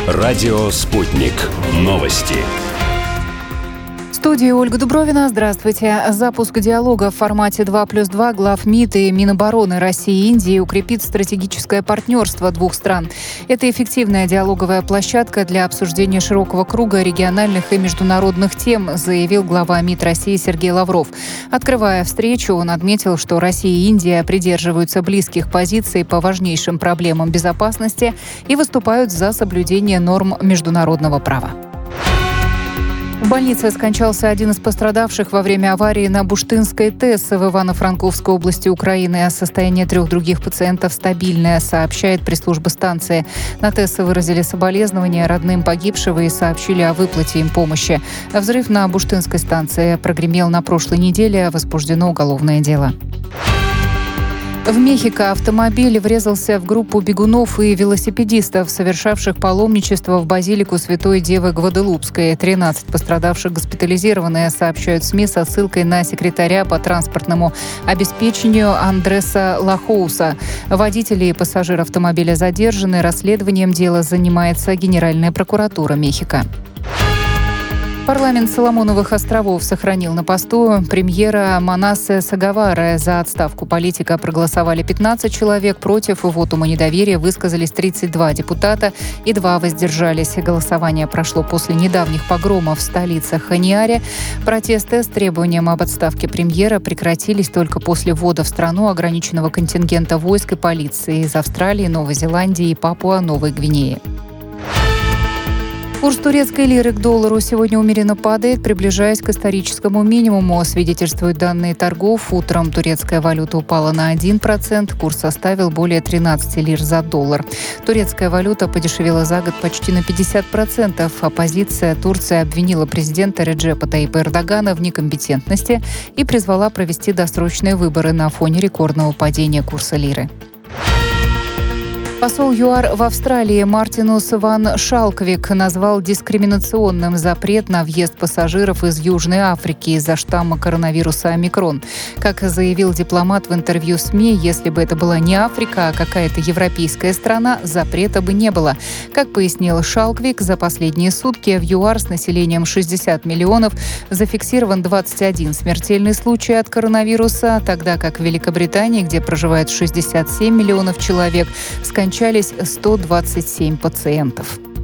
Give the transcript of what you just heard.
Радио «Спутник». Новости. В студии Ольга Дубровина. Здравствуйте. Запуск диалога в формате 2+2 глав МИД и Минобороны России и Индии укрепит стратегическое партнерство двух стран. Это эффективная диалоговая площадка для обсуждения широкого круга региональных и международных тем, заявил глава МИД России Сергей Лавров. Открывая встречу, он отметил, что Россия и Индия придерживаются близких позиций по важнейшим проблемам безопасности и выступают за соблюдение норм международного права. В больнице скончался один из пострадавших во время аварии на Буштынской ТЭС в Ивано-Франковской области Украины. А состояние 3 других пациентов стабильное, сообщает пресс-служба станции. На ТЭС выразили соболезнования родным погибшего и сообщили о выплате им помощи. Взрыв на Буштынской станции прогремел на прошлой неделе. Возбуждено уголовное дело. В Мехико автомобиль врезался в группу бегунов и велосипедистов, совершавших паломничество в базилику Святой Девы Гваделупской. 13 пострадавших госпитализированы, сообщают СМИ со ссылкой на секретаря по транспортному обеспечению Андреса Лахоуса. Водители и пассажир автомобиля задержаны. Расследованием дела занимается Генеральная прокуратура Мехико. Парламент Соломоновых островов сохранил на посту премьера Манасе Сагавара. За отставку политика проголосовали 15 человек. Против вотума недоверия высказались 32 депутата и 2 воздержались. Голосование прошло после недавних погромов в столице Ханиаре. Протесты с требованием об отставке премьера прекратились только после ввода в страну ограниченного контингента войск и полиции из Австралии, Новой Зеландии и Папуа-Новой Гвинеи. Курс турецкой лиры к доллару сегодня умеренно падает, приближаясь к историческому минимуму, свидетельствуют данные торгов. Утром турецкая валюта упала на 1%, курс составил более 13 лир за доллар. Турецкая валюта подешевела за год почти на 50%. Оппозиция Турции обвинила президента Реджепа Таипа Эрдогана в некомпетентности и призвала провести досрочные выборы на фоне рекордного падения курса лиры. Посол ЮАР в Австралии Мартинус ван Шалквик назвал дискриминационным запрет на въезд пассажиров из Южной Африки из-за штамма коронавируса омикрон. Как заявил дипломат в интервью СМИ, если бы это была не Африка, а какая-то европейская страна, запрета бы не было. Как пояснил Шалквик, за последние сутки в ЮАР с населением 60 миллионов зафиксирован 21 смертельный случай от коронавируса, тогда как в Великобритании, где проживает 67 миллионов человек, скончались 127 пациентов.